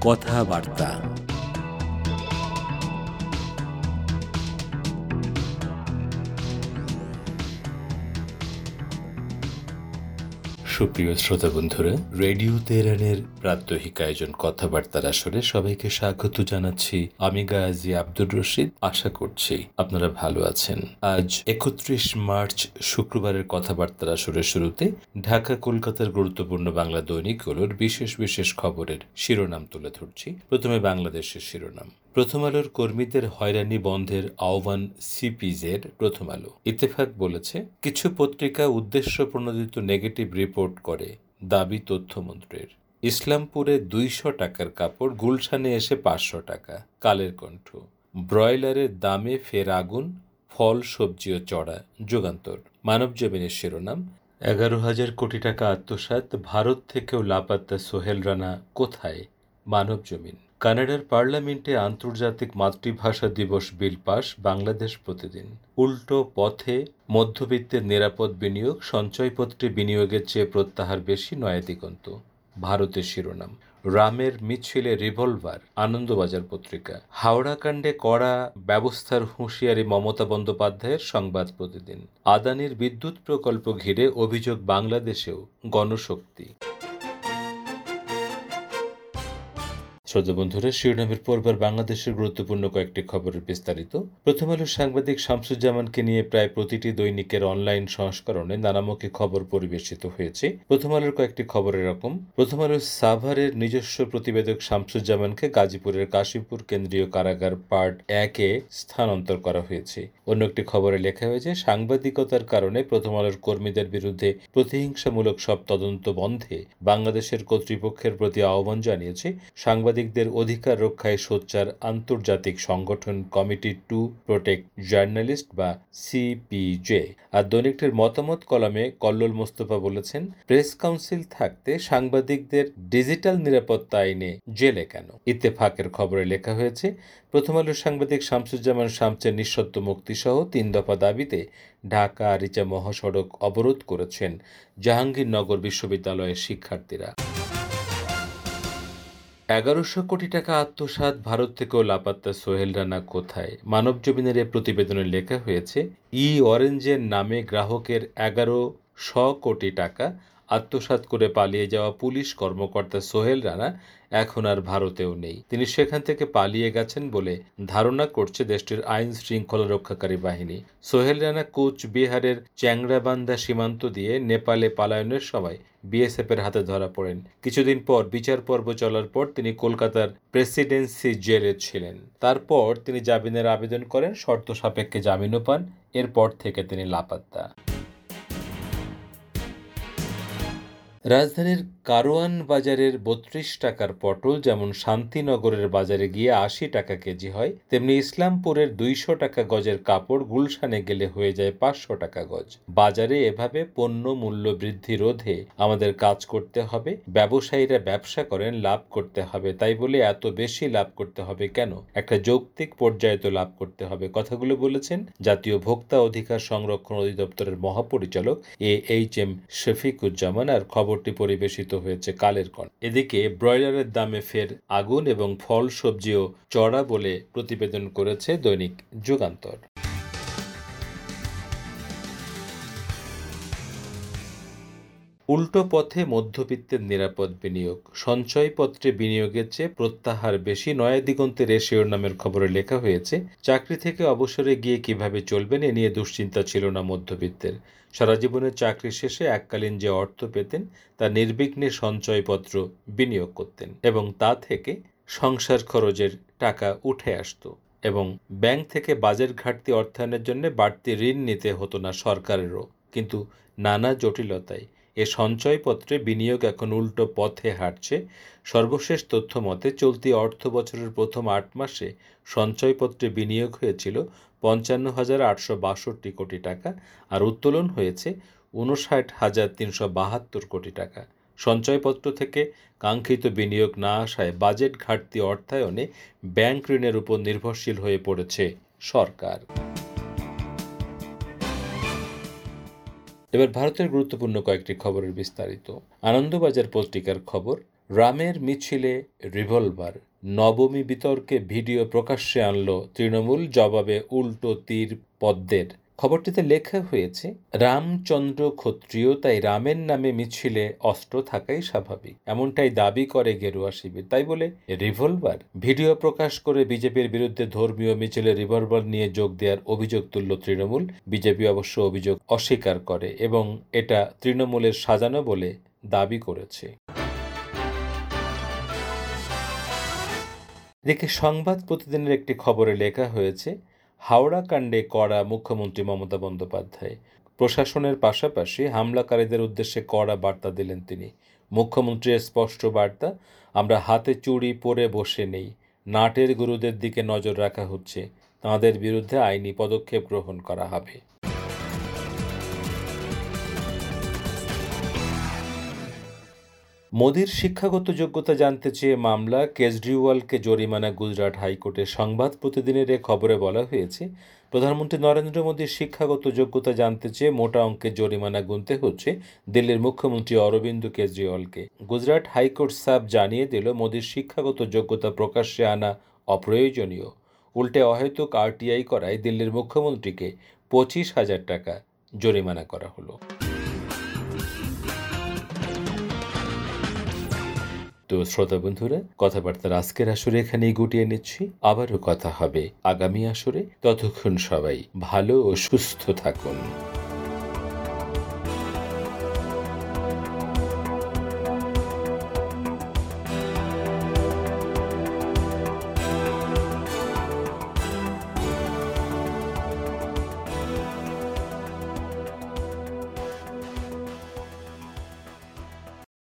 কথাবার্তা। সুপ্রিয় শ্রোতা বন্ধুরা, রেডিও তেহরানের প্রাত্যহিক আয়োজন কথাবার্তার আসরে সবাইকে স্বাগত জানাচ্ছি। আমি গাজী আব্দুর রশিদ। আশা করছি আপনারা ভালো আছেন। আজ 31 মার্চ শুক্রবারের কথাবার্তার আসরের শুরুতে ঢাকা কলকাতার গুরুত্বপূর্ণ বাংলা দৈনিকগুলোর বিশেষ বিশেষ খবরের শিরোনাম তুলে ধরছি। প্রথমে বাংলাদেশের শিরোনাম। প্রথম আলোর কর্মীদের হয়রানি বন্ধের আহ্বান সিপিজের। প্রথম আলো। ইত্তেফাক বলেছে, কিছু পত্রিকা উদ্দেশ্য প্রণোদিত নেগেটিভ রিপোর্ট করে, দাবি তথ্যমন্ত্রীর। ইসলামপুরে 200 টাকার কাপড়, গুলশানে এসে 500 টাকা। কালের কণ্ঠ। ব্রয়লারের দামে ফের আগুন, ফল সবজিও চড়া। যুগান্তর। মানবজমিনের শিরোনাম, 11,000 কোটি টাকা আত্মসাৎ, ভারত থেকেও লাপাত্তা সোহেল রানা কোথায়? মানবজমিন। কানাডার পার্লামেন্টে আন্তর্জাতিক মাতৃভাষা দিবস বিল পাস, বাংলাদেশ প্রতিদিন। উল্টো পথে মধ্যবিত্তের নিরাপদ বিনিয়োগ, সঞ্চয়পত্রে বিনিয়োগের চেয়ে প্রত্যাহার বেশি, নয়া দিগন্ত। ভারতের শিরোনাম, রামের মিছিলে রিভলভার, আনন্দবাজার পত্রিকা। হাওড়া কাণ্ডে কড়া ব্যবস্থার হুঁশিয়ারি মমতা বন্দ্যোপাধ্যায়ের, সংবাদ প্রতিদিন। আদানির বিদ্যুৎ প্রকল্প ঘিরে অভিযোগ বাংলাদেশেও, গণশক্তি। শ্রোতা বন্ধুরা, শিরোনামের পরবার বাংলাদেশের গুরুত্বপূর্ণ কয়েকটি খবরের বিস্তারিত। প্রথম আলোর সাংবাদিক শামসুজ্জামানকে নিয়ে প্রায় প্রতিটি দৈনিকের অনলাইন সংস্করণে নানামুখী খবর পরিবেশিত হয়েছে। প্রথম আলোর কয়েকটি খবর এরকম। প্রথম আলোর সাভারের নিজস্ব প্রতিবেদক শামসুজ্জামানকে গাজীপুরের কাশীপুর কেন্দ্রীয় কারাগার পার্ট 1-এ স্থানান্তর করা হয়েছে। অন্য একটি খবরে লেখা হয়েছে, সাংবাদিকতার কারণে প্রথম আলোর কর্মীদের বিরুদ্ধে প্রতিহিংসামূলক সব তদন্ত বন্ধে বাংলাদেশের কর্তৃপক্ষের প্রতি আহ্বান জানিয়েছে সাংবাদিকদের অধিকার রক্ষায় সোচ্চার আন্তর্জাতিক সংগঠন কমিটি টু প্রোটেক্ট জার্নালিস্ট বা সিপিজে। আর দৈনিকটির মতামত কলামে কল্লোল মোস্তফা বলেছেন, প্রেস কাউন্সিল থাকতে সাংবাদিকদের ডিজিটাল নিরাপত্তা আইনে জেলে কেন? ইত্তেফাকের খবরে লেখা হয়েছে, প্রথম আলোর সাংবাদিক শামসুজ্জামান শামসের নিঃশর্ত মুক্তিসহ 3 দফা দাবিতে ঢাকা আরিচা মহাসড়ক অবরোধ করেছেন জাহাঙ্গীরনগর বিশ্ববিদ্যালয়ের শিক্ষার্থীরা। 1100 কোটি টাকা আত্মসাৎ, ভারত থেকেও লাপাত্তা সোহেল রানা কোথায়? মানবজমিনের এ প্রতিবেদনে লেখা হয়েছে, অরেঞ্জের নামে গ্রাহকের 1100 কোটি টাকা আত্মসাৎ করে পালিয়ে যাওয়া পুলিশ কর্মকর্তা সোহেল রানা এখন আর ভারতেও নেই। তিনি সেখান থেকে পালিয়ে গেছেন বলে ধারণা করছে দেশটির আইন শৃঙ্খলা রক্ষাকারী বাহিনী। সোহেল রানা কোচবিহারের চ্যাংড়াবান্ধা সীমান্ত দিয়ে নেপালে পালায়নের সময় বিএসএফের হাতে ধরা পড়েন। কিছুদিন পর বিচার পর্ব চলার পর তিনি কলকাতার প্রেসিডেন্সি জেলে ছিলেন। তারপর তিনি জামিনের আবেদন করেন, শর্ত সাপেক্ষে জামিনও পান। এরপর থেকে তিনি লাপাত্তা। রাজধানীর কারওয়ান বাজারের 32 টাকার পটল যেমন শান্তিনগরের বাজারে গিয়ে 80 টাকা কেজি হয়, তেমনি ইসলামপুরের 200 টাকা গজের কাপড় গুলশানে গেলে হয়ে যায় 500 টাকা গজ। বাজারে এভাবে পণ্য মূল্য বৃদ্ধি রোধে আমাদের কাজ করতে হবে। ব্যবসায়ীরা ব্যবসা করেন, লাভ করতে হবে। তাই বলে এত বেশি লাভ করতে হবে কেন? একটা যৌক্তিক পর্যায়ে তো লাভ করতে হবে। কথাগুলো বলেছেন জাতীয় ভোক্তা অধিকার সংরক্ষণ অধিদপ্তরের মহাপরিচালক এইচ.এম. শফিকুজ্জামান। আর খবরটি পরিবেশিত হয়েছে কালের কণ্ঠে। এদিকে ব্রয়লারের দামে ফের আগুন এবং ফল সবজিও চড়া বলে প্রতিবেদন করেছে দৈনিক যুগান্তর। উল্টো পথে মধ্যবিত্তের নিরাপদ বিনিয়োগ, সঞ্চয়পত্রে বিনিয়োগের চেয়ে প্রত্যাহার বেশি, নয়া দিগন্তের এ শিরোনামের খবরে লেখা হয়েছে, চাকরি থেকে অবসরে গিয়ে কিভাবে চলবেন এ নিয়ে দুশ্চিন্তা ছিল না মধ্যবিত্তের। সারা জীবনের চাকরি শেষে এককালীন যে অর্থ পেতেন তা নির্বিঘ্নে সঞ্চয়পত্র বিনিয়োগ করতেন এবং তা থেকে সংসার খরচের টাকা উঠে আসতো এবং ব্যাংক থেকে বাজেট ঘাটতি অর্থায়নের জন্য বাড়তি ঋণ নিতে হতো না সরকারেরও। কিন্তু নানা জটিলতায় এ সঞ্চয়পত্রে বিনিয়োগ এখন উল্টো পথে হাঁটছে। সর্বশেষ তথ্য মতে চলতি অর্থ বছরের প্রথম 8 মাসে সঞ্চয়পত্রে বিনিয়োগ হয়েছিল 55,862 কোটি টাকা আর উত্তোলন হয়েছে 59,372 কোটি টাকা। সঞ্চয়পত্র থেকে কাঙ্ক্ষিত বিনিয়োগ না আসায় বাজেট ঘাটতি অর্থায়নে ব্যাংক ঋণের উপর নির্ভরশীল হয়ে পড়েছে সরকার। এবার ভারতের গুরুত্বপূর্ণ কয়েকটি খবরের বিস্তারিত। আনন্দবাজার পত্রিকার খবর, রামের মিছিলে রিভলভার, নবমী বিতর্কে ভিডিও প্রকাশ্যে আনল তৃণমূল, জবাবে উল্টো তীর পদ্মের। খবরটিতে লেখা হয়েছে, রামচন্দ্র ক্ষত্রিয়, তাই রামের নামে মিছিলে অস্ত্র থাকাই স্বাভাবিক, এমনটাই দাবি করে গেরুয়া শিবির। তাই বলে রিভলভার? ভিডিও প্রকাশ করে বিজেপির বিরুদ্ধে ধর্মীয় মিছিলে রিভলভার নিয়ে যোগ দেওয়ার অভিযোগ তুলল তৃণমূল। বিজেপি অবশ্য অভিযোগ অস্বীকার করে এবং এটা তৃণমূলের সাজানো বলে দাবি করেছে। এদিকে সংবাদ প্রতিদিনের একটি খবরে লেখা হয়েছে, হাওড়া কাণ্ডে কড়া মুখ্যমন্ত্রী মমতা বন্দ্যোপাধ্যায়। প্রশাসনের পাশাপাশি হামলাকারীদের উদ্দেশ্যে কড়া বার্তা দিলেন তিনি। মুখ্যমন্ত্রীর স্পষ্ট বার্তা, আমরা হাতে চুড়ি পরে বসে নেই, নাটের গুরুদের দিকে নজর রাখা হচ্ছে, তাঁদের বিরুদ্ধে আইনি পদক্ষেপ গ্রহণ করা হবে। মোদির শিক্ষাগত যোগ্যতা জানতে চেয়ে মামলা, কেজরিওয়ালকে জরিমানা গুজরাট হাইকোর্টে। সংবাদ প্রতিদিনের এ খবরে বলা হয়েছে, প্রধানমন্ত্রী নরেন্দ্র মোদীর শিক্ষাগত যোগ্যতা জানতে চেয়ে মোটা অঙ্কের জরিমানা গুনতে হচ্ছে দিল্লির মুখ্যমন্ত্রী অরবিন্দ কেজরিওয়ালকে। গুজরাট হাইকোর্ট সাব জানিয়ে দিল, মোদীর শিক্ষাগত যোগ্যতা প্রকাশ্যে আনা অপ্রয়োজনীয়। উল্টে অহেতুক আরটিআই করায় দিল্লির মুখ্যমন্ত্রীকে 25,000 টাকা জরিমানা করা হলো। তো শ্রোতা বন্ধুরা, কথাবার্তার আজকের আসরে এখানেই গুটিয়ে নিচ্ছি। আবারও কথা হবে আগামী আসরে। ততক্ষণ সবাই ভালো ও সুস্থ থাকুন।